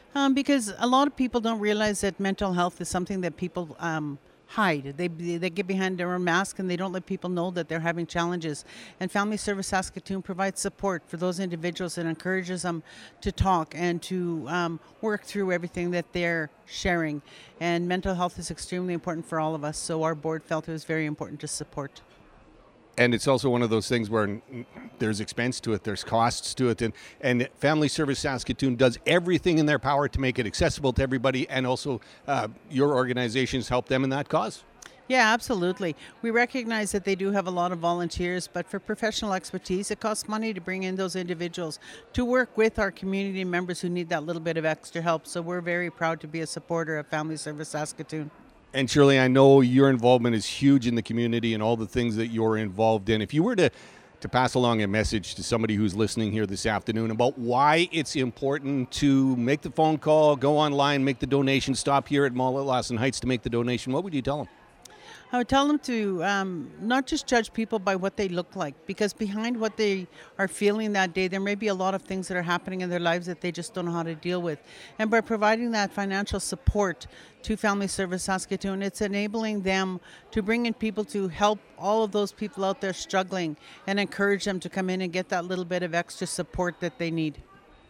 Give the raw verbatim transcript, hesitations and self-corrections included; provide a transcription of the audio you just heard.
Um, because a lot of people don't realize that mental health is something that people um, hide. They they get behind their own mask and they don't let people know that they're having challenges. And Family Service Saskatoon provides support for those individuals and encourages them to talk and to um, work through everything that they're sharing. And mental health is extremely important for all of us. So our board felt it was very important to support. And it's also one of those things where mm, there's expense to it, there's costs to it, and and Family Service Saskatoon does everything in their power to make it accessible to everybody, and also uh, your organizations help them in that cause. Yeah, absolutely. We recognize that they do have a lot of volunteers, but for professional expertise, it costs money to bring in those individuals to work with our community members who need that little bit of extra help. So we're very proud to be a supporter of Family Service Saskatoon. And Shirley, I know your involvement is huge in the community and all the things that you're involved in. If you were to to pass along a message to somebody who's listening here this afternoon about why it's important to make the phone call, go online, make the donation, stop here at Mall at Lawson Heights to make the donation, what would you tell them? I would tell them to um, not just judge people by what they look like, because behind what they are feeling that day, there may be a lot of things that are happening in their lives that they just don't know how to deal with. And by providing that financial support to Family Service Saskatoon, it's enabling them to bring in people to help all of those people out there struggling and encourage them to come in and get that little bit of extra support that they need.